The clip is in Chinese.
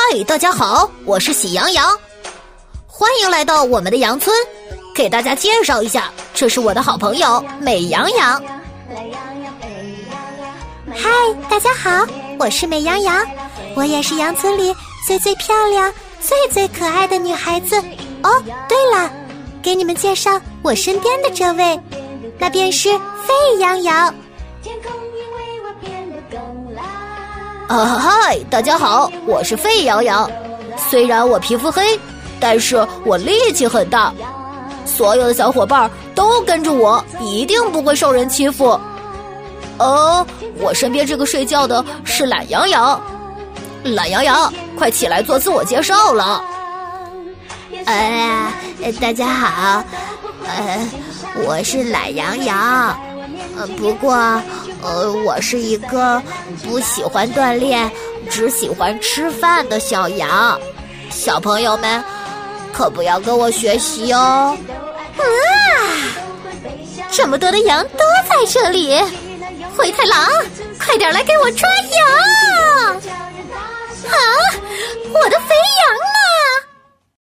大家好，我是喜羊羊，欢迎来到我们的羊村。给大家介绍一下，这是我的好朋友美羊羊。 嗨，大家好，我是美羊羊，我也是羊村里最漂亮、最可爱的女孩子。哦，对了，给你们介绍我身边的这位，那便是沸羊羊。 嗨，大家好，我是沸羊羊。虽然我皮肤黑，但是我力气很大，所有的小伙伴都跟着我，一定不会受人欺负。我身边这个睡觉的是懒羊羊。懒羊羊，快起来做自我介绍了。 大家好，我是懒羊羊，不过我是一个不喜欢锻炼，只喜欢吃饭的小羊。小朋友们可不要跟我学习哦。 这么多的羊都在这里，灰太狼，快点来给我抓羊！